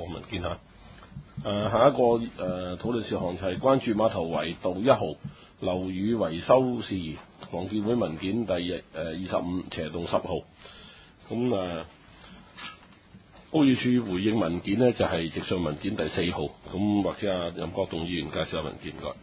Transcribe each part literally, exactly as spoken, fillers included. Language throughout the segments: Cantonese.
項文件嚇。誒、呃、下一個誒、呃、討論事項就係關注碼頭圍道一號樓宇維修事宜，房建會文件第誒二十五斜棟十號。咁誒、呃、屋宇署回應文件呢，就係、是、直上文件第四號。咁或者阿任國棟議員介紹下文件唔該。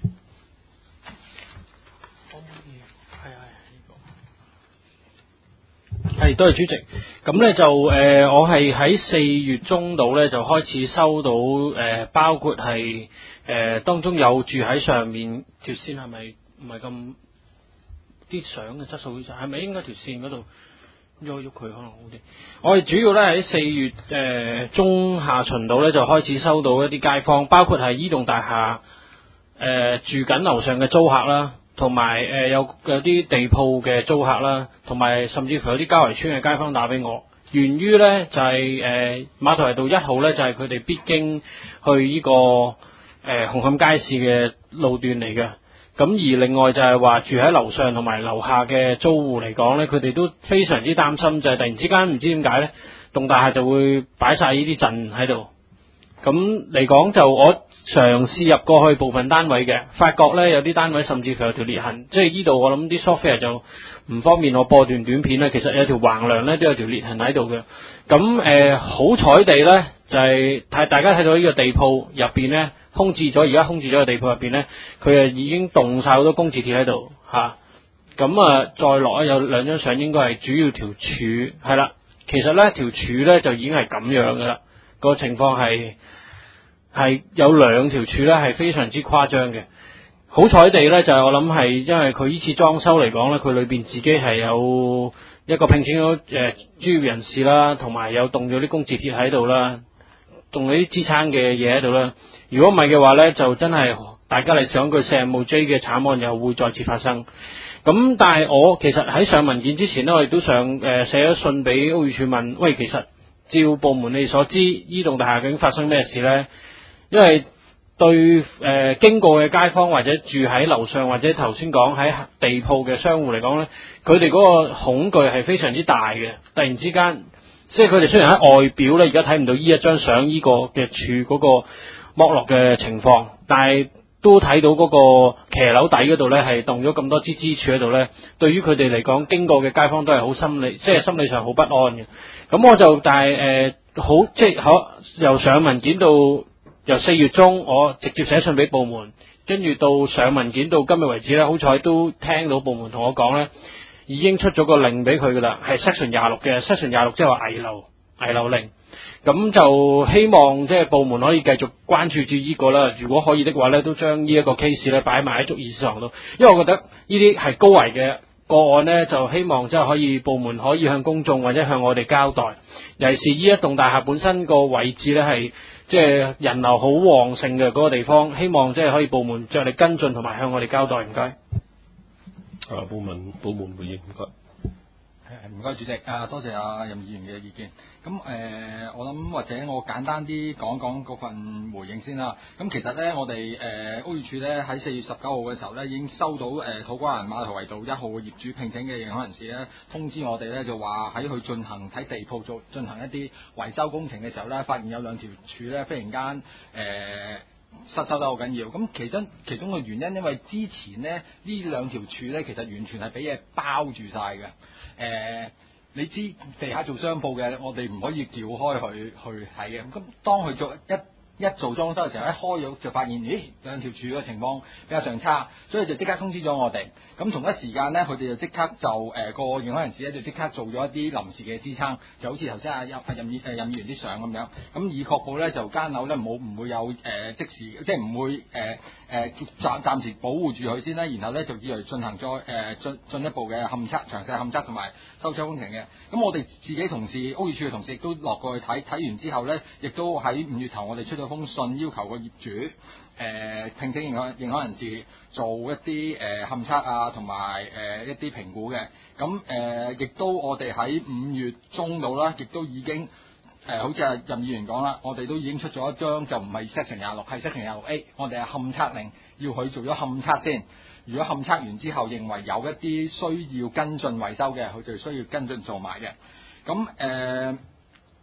係，多謝主席。咁咧就誒、呃，我係喺四月中度咧就開始收到誒、呃，包括係誒、呃、當中有住喺上面條線係咪唔係咁啲相嘅質素，係咪應該條線嗰度喐喐佢可能好啲？我哋主要咧喺四月誒、呃、中下旬度咧就開始收到一啲街坊，包括係依棟大廈誒、呃、住緊樓上嘅租客啦。同埋誒有有啲地鋪嘅租客啦，同埋甚至乎有啲郊圍村嘅街坊打俾我，源於咧就係誒碼頭圍道一號咧就係佢哋必經去呢、這個誒、呃、紅磡街市嘅路段嚟嘅。咁而另外就係話住喺樓上同埋樓下嘅租戶嚟講咧，佢哋都非常之擔心，就係、是、突然之間唔知點解咧，棟大廈就會擺晒呢啲陣喺度。咁嚟講就我嘗試入過去部分單位嘅，發覺咧有啲單位甚至乎有條裂痕，即係呢度我諗啲 software 就唔方便我播段短片咧。其實有條橫梁咧都有條裂痕喺度嘅。咁誒、呃、好彩地咧就係睇大家睇到呢個地鋪入邊咧空置咗，而家空置咗嘅地鋪入邊咧，佢誒已經動晒好多工字鐵喺度嚇。咁啊再落有兩張相，應該係主要條柱係啦。其實咧條柱咧就已經係咁樣噶啦，個情況係。係有兩條柱咧，係非常之誇張嘅。好彩地咧，就係、是、我諗係因為佢呢次裝修嚟講咧，佢裏邊自己係有一個聘請咗誒專業人士啦，同埋有動咗啲工字鐵喺度啦，動咗啲支撐嘅嘢喺度啦。如果唔係嘅話咧，就真係大家嚟想佢四十五 J 嘅慘案又會再次發生。咁但係我其實喺上文件之前咧，我亦都想誒、呃、寫咗信俾屋宇署問，喂，其實照部門你所知，呢棟大廈究竟發生咩事咧？因為對誒、呃、經過嘅街坊或者住喺樓上或者頭先講喺地鋪嘅商戶嚟講咧，佢哋嗰個恐懼係非常之大嘅。突然之間，即係佢哋雖然喺外表咧，而家睇唔到呢一張相呢個嘅柱嗰個剝落嘅情況，但係都睇到嗰個騎樓底嗰度咧係動咗咁多支支柱喺度咧。對於佢哋嚟講，經過嘅街坊都係好心理，即係心理上好不安嘅。咁我就但係誒、呃、好即係可由上文件到。由四月中，我直接寫信俾部門，跟住到上文件到今日為止咧，好彩都聽到部門同我講咧，已經出咗個令俾佢噶啦，係 section 廿六嘅 section 廿六，即係話危樓危樓令。咁就希望即係部門可以繼續關注住呢個啦。如果可以的話咧，都將呢一個 case 咧擺埋喺足議事堂度，因為我覺得呢啲係高危嘅個案咧，就希望即係可以部門可以向公眾或者向我哋交代。尤其是呢一棟大廈本身個位置咧係。即係人流好旺盛嘅嗰個地方，希望即係可以部門着力跟進同埋向我哋交代，唔該。 啊，部門部門回應，唔該。 唔該主席，啊多謝阿任議員嘅意見。咁誒、呃，我諗或者我簡單啲講講嗰份回應先啦。咁其實咧，我哋誒、呃、屋宇署咧喺四月十九號嘅時候咧，已經收到誒、呃、土瓜灣碼頭圍道一號嘅業主聘請嘅認可人士咧通知我哋咧，就話喺佢進行喺地鋪做進行一啲維修工程嘅時候咧，發現有兩條柱咧，忽然間誒。呃失修得好緊要，咁其中其中嘅原因，因為之前咧呢兩條柱咧，其實完全係俾嘢包住晒嘅。誒、呃，你知地下做商鋪嘅，我哋唔可以撬開佢去睇嘅。咁當佢做一一做裝修嘅時候，一開咗就發現，咦，兩條柱嘅情況比較上差，所以就即刻通知咗我哋。咁同一時間咧，佢哋就即刻就誒、呃、個認可人士咧就即刻做咗一啲臨時嘅支撐，就好似頭先阿任任議誒任議員啲相咁樣，咁以確保咧就間樓咧冇唔會有誒、呃、即時即係唔會誒誒暫暫時保護住佢先啦，然後咧就以為進行再誒進進一步嘅勘測、詳細勘測同埋修葺工程嘅。咁我哋自己同事屋宇署嘅同事亦都落過去睇，睇完之後咧，亦都喺五月頭我哋出咗封信要求個業主誒、呃、聘請認可認可人士做一啲誒勘測啊，同埋誒一啲評估嘅。咁誒亦都我哋喺五月中度啦，亦都已經誒、呃、好似阿任議員講啦，我哋都已經出咗一張就唔係 section 廿六，係 section 廿六 A， 我哋係勘測令，要佢做咗勘測先。如果勘測完之後認為有一啲需要跟進維修嘅，佢就需要跟進做埋嘅。咁誒。呃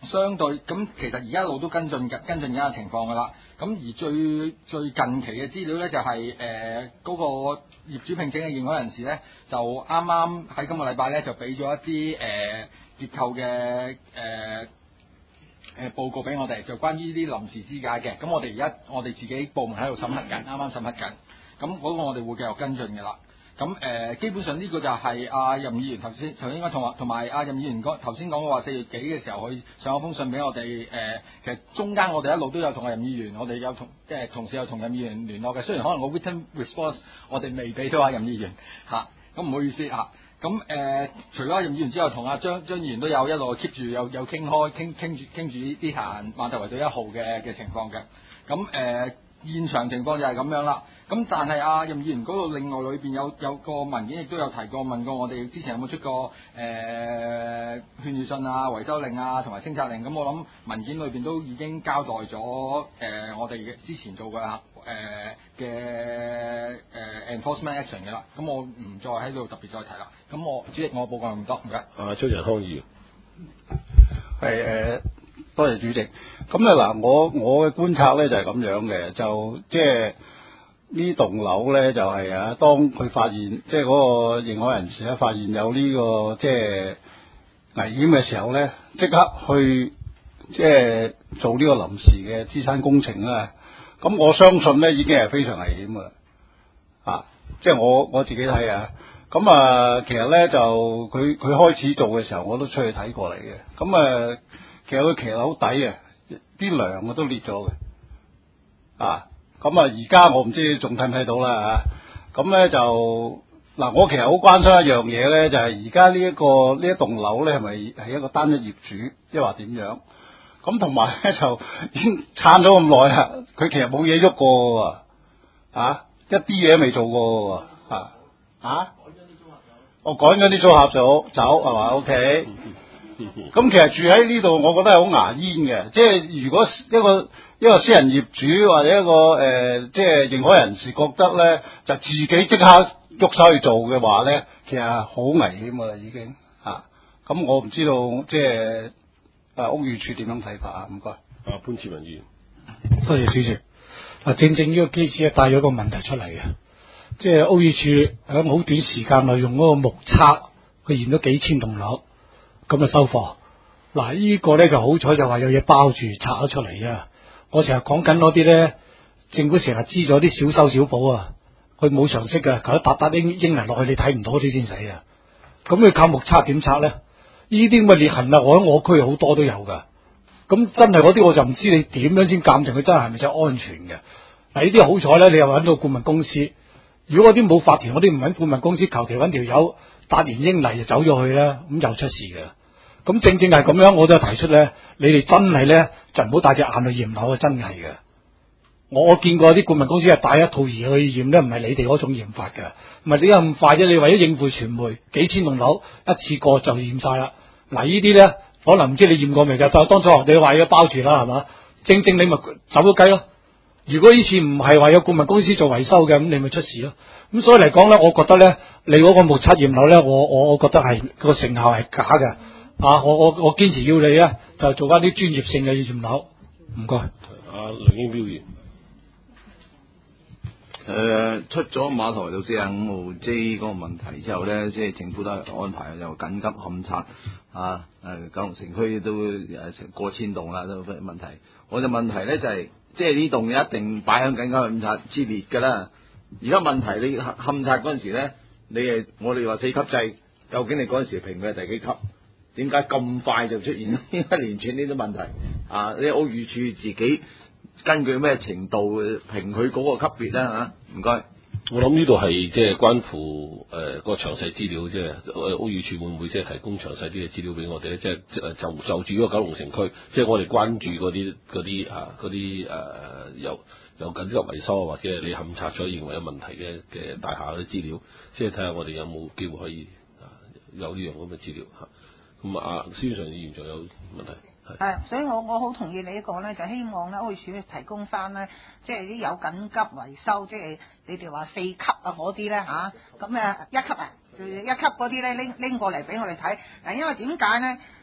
相對咁，其實而家一路都跟進緊跟進緊嘅情況㗎啦。咁而最最近期嘅資料咧，就係誒嗰個業主聘請嘅認可人士咧，就啱啱喺今個禮拜咧就俾咗一啲誒、呃、結構嘅誒誒報告俾我哋，就關於呢啲臨時支架嘅。咁我哋而家我哋自己部門喺度審核緊，啱啱審核緊。咁嗰個我哋會繼續跟進嘅啦。咁誒、呃、基本上呢個就係阿、啊、任議員頭先頭先應該同同埋阿任議員講頭先講嘅話，四月幾嘅時候佢上咗封信俾我哋誒、呃，其實中間我哋一路都有同阿任議員，我哋有同即係同時有同任議員聯絡嘅。雖然可能個 written response 我哋未俾到阿任議員嚇，咁、啊、唔好意思嚇。咁、啊、誒、呃、除咗阿任議員之外，同阿張張議員都有一路 keep 住有有傾開傾傾住傾住呢啲行碼頭圍道一號嘅嘅情況嘅。咁誒。呃現場情況就係咁樣啦，咁但係阿任議員嗰度另外裏邊有有個文件亦都有提過問過我哋之前有冇出過誒、呃、勸喻信啊、維修令啊同埋清拆令，咁我諗文件裏邊都已經交代咗誒、呃、我哋嘅之前做嘅誒嘅誒 enforcement action 嘅啦，咁我唔再喺度特別再提啦。咁我主席我報告咁多，唔該。 啊，張仁康議員係誒。多謝主席。咁咧嗱，我我嘅觀察咧就係咁樣嘅，就即係呢棟樓咧就係、是、啊，當佢發現即係嗰個認可人士咧發現有呢、這個即係危險嘅時候咧，即刻去即係做呢個臨時嘅支撐工程啦。咁我相信咧已經係非常危險噶啦，啊，即係我我自己睇啊。咁啊，其實咧就佢佢開始做嘅時候，我都出去睇過嚟嘅。咁啊。其實佢騎樓底啊，啲梁啊都裂咗嘅，啊，咁啊而家我唔知仲睇唔睇到啦嚇，咁、啊、咧就嗱、啊，我其實好關心一樣嘢咧，就係而家呢一個呢一棟樓咧係咪係一個單一業主，即係話點樣？咁同埋咧就已經撐咗咁耐啦，佢其實冇嘢喐過喎，啊，一啲嘢都未做過喎，啊，啊，我趕緊啲租客走走係嘛 ？OK。咁其實住喺呢度，我覺得係好牙煙嘅。即係如果一個一個私人業主或者一個誒、呃，即係認可人士覺得咧，就自己即刻喐手去做嘅話咧，其實好危險噶啦，已經嚇。咁、啊、我唔知道即係誒屋宇署點樣睇法啊？唔該。 啊，潘志文議員， 多謝主席。嗱，正正呢個機制帶咗個問題出嚟嘅，即係屋宇署喺好短時間內用嗰個目測去驗咗幾千棟樓。咁啊收貨，嗱、這個、呢個咧就好彩就話有嘢包住拆咗出嚟啊！我成日講緊嗰啲咧，政府成日知咗啲小修小補啊，佢冇常識嘅，佢一笪笪英英泥落去你睇唔到啲先死啊！咁佢靠目測點測咧？呢啲咁嘅裂痕啊，我喺我區好多都有噶。咁真係嗰啲我就唔知你點樣先鑑定佢真係係咪真係安全嘅？嗱，呢啲好彩咧，你又揾到顧問公司。如果嗰啲冇法團，嗰啲唔揾顧問公司，求其揾條友搭完英泥就走咗去啦，咁又出事嘅。咁正正係咁樣，我都係提出咧，你哋真係咧就唔好帶隻眼去驗樓啊！真係嘅，我我見過啲顧問公司係帶一套儀去驗咧，唔係你哋嗰種驗法嘅，唔係點解咁快啫？你為咗應付傳媒，幾千棟樓一次過就驗晒啦。嗱，呢啲咧可能唔知你驗過未㗎？但係當初你話要包住啦，係嘛？正正你咪走咗雞咯。如果呢次唔係話有顧問公司做維修嘅，咁你咪出事咯。咁所以嚟講咧，我覺得咧，你嗰個目測驗樓咧，我我我覺得係個成效係假嘅。啊！我我我堅持要你咧，就做翻啲專業性嘅驗樓。唔該。 阿梁英標議員， 誒出咗碼頭圍道四十五號 J 嗰個問題之後咧，即係政府都安排又緊急勘測啊！誒九龍城區都誒成過千棟啦，都問題。我就問題咧就係、是，即係呢棟一定擺喺緊急勘測之列㗎啦。而家問題你勘測嗰陣時咧，你誒我哋話四級制，究竟你嗰陣時評佢係第幾級？點解咁快就出現一連串呢啲問題？啊！呢屋宇署自己根據咩程度評佢嗰個級別咧嚇？唔該。 我諗呢度係即係關乎誒、呃、個詳細資料，即係屋宇署會唔會即係提供詳細啲嘅資料俾我哋咧？即係誒就就住嗰個九龍城區，即係我哋關注嗰啲嗰啲啊嗰啲誒有有緊急維修或者你勘察咗認為有問題嘅嘅大廈嗰啲資料，即係睇下我哋有冇機會可以啊有呢樣咁嘅資料嚇。咁啊，司長議員仲有問題係。 係，所以我我好同意你呢個咧，就希望咧屋宇署提供翻咧，即係啲有緊急維修，即係你哋話四級啊嗰啲咧嚇，咁啊一級啊，就一級嗰啲咧拎拎過嚟俾我哋睇。嗱，因為點解咧？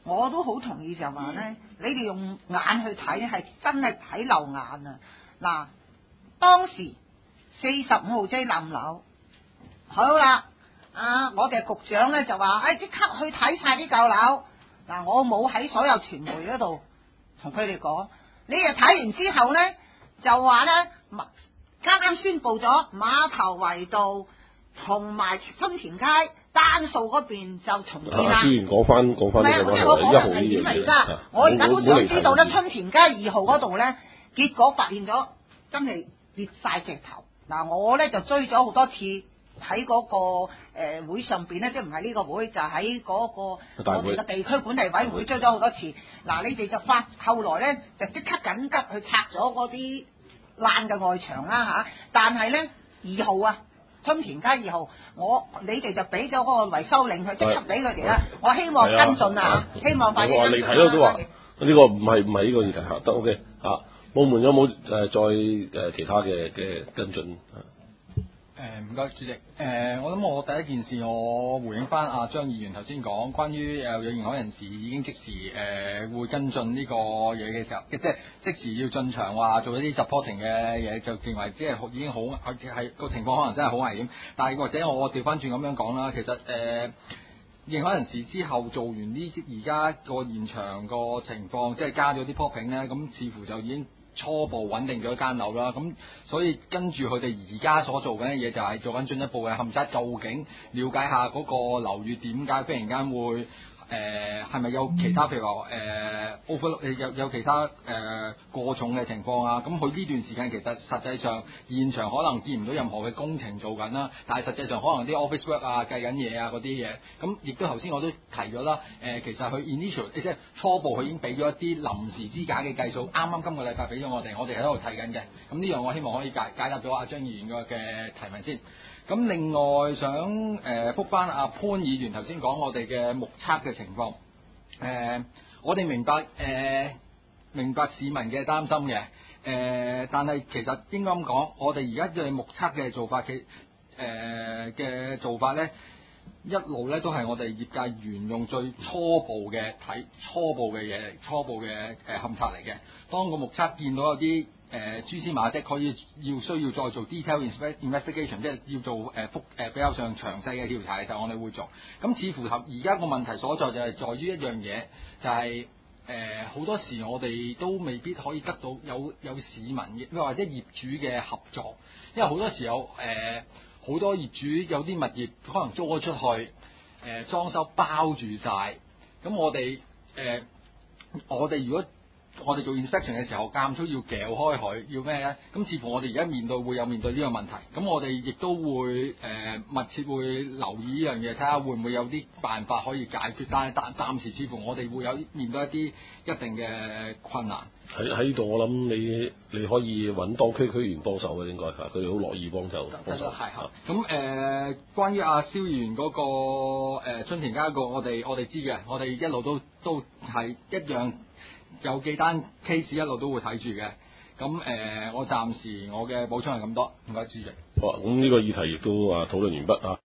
我都好同意就話咧，你哋用眼去睇係真係睇漏眼啊！嗱，當時四十五號遮冧樓，好啦，啊，我哋局長咧就話，哎，即刻去睇晒啲舊樓。嗱，我冇喺所有傳媒嗰度同佢哋講，你哋睇完之後咧就話咧，啱啱宣布咗碼頭圍道同埋春田街單數嗰邊就重建啦。 啊，資源講翻講翻呢個碼頭圍一號呢樣嘢啊， 我而家都想知道咧， 冇春田街二號嗰度咧，結果發現咗真係跌晒隻頭。嗱，我咧就追咗好多次。喺嗰、那個誒、呃、會上邊咧，即係唔係呢個會，就喺嗰、那個我哋嘅地區管理委員會追咗好多次。嗱，你哋就發後來咧就即刻緊急去拆咗嗰啲爛嘅外牆啦嚇。但係咧二號啊，春田街二號，我你哋就俾咗嗰個維修令佢，即刻俾佢哋啦。我希望跟進啊，希望快啲跟進。 我話你睇咯，都話呢個唔係唔係呢個議題嚇，得 OK 嚇。部門有冇誒再誒其他嘅嘅跟進？ 誒唔該，主席。誒、呃，我諗我第一件事，我回應翻阿張議員頭先講，關於誒有認可人士已經即時誒、呃、會跟進呢個嘢嘅時候，即係即時要進場話做一啲 supporting 嘅嘢，就認為即係已經好係個情況可能真係好危險。但係或者我調翻轉咁樣講啦，其實誒、呃、認可人士之後做完呢而家個現場個情況，即係加咗啲 popping 咧，咁似乎就已經初步穩定咗間樓啦，咁所以跟住佢哋而家所做緊嘅嘢就係做緊進一步嘅勘測，究竟了解下嗰個樓宇點解忽然間會誒係咪有其他譬如話誒 over 有有其他誒、呃、過重嘅情況啊？咁佢呢段時間其實實際上現場可能見唔到任何嘅工程做緊啦，但係實際上可能啲 office work 啊計緊嘢啊嗰啲嘢，咁亦都頭先我都提咗啦。誒、呃、其實佢 initial 即係初步佢已經俾咗一啲臨時支架嘅計數，啱啱今個禮拜俾咗我哋，我哋喺度睇緊嘅。咁呢樣我希望可以解解答咗阿張議員嘅嘅提問先。咁另外想誒覆翻阿潘議員頭先講我哋嘅目測嘅情況，誒、呃、我哋明白誒、呃、明白市民嘅擔心嘅，誒、呃、但係其實應該咁講，我哋而家嘅目測嘅做法嘅誒嘅做法咧，一路咧都係我哋業界沿用最初步嘅睇初步嘅嘢嚟，初步嘅誒勘測嚟嘅。當個目測見到有啲誒、呃、蛛絲馬跡，可以要需要再做 detail investigation， 即係要做誒複誒比較上詳細嘅調查嘅時候，我哋會做。咁似乎而家個問題所在就係在於一樣嘢，就係誒好多時我哋都未必可以得到有有市民嘅或者業主嘅合作，因為好多時候誒好、呃、多業主有啲物業可能租咗出去，誒、呃、裝修包住晒。咁我哋誒、呃、我哋如果我哋做 inspection 嘅時候，間中要撬開佢，要咩咧？咁似乎我哋而家面對會有面對呢個問題，咁我哋亦都會誒、呃、密切會留意呢樣嘢，睇下會唔會有啲辦法可以解決。但係暫暫時似乎我哋會有面對一啲一定嘅困難。 喺喺度，我諗你你可以揾當區區員幫手嘅，應該嚇，佢哋好樂意幫手幫手。 係嚇。咁誒、呃，關於阿蕭議員嗰個、呃、春田街個，我哋我哋知嘅，我哋一路都都係一樣。有幾單 case 一路都會睇住嘅，咁誒、呃，我暫時我嘅補充係咁多，唔該主席。 好，咁呢個議題亦都啊討論完畢啊。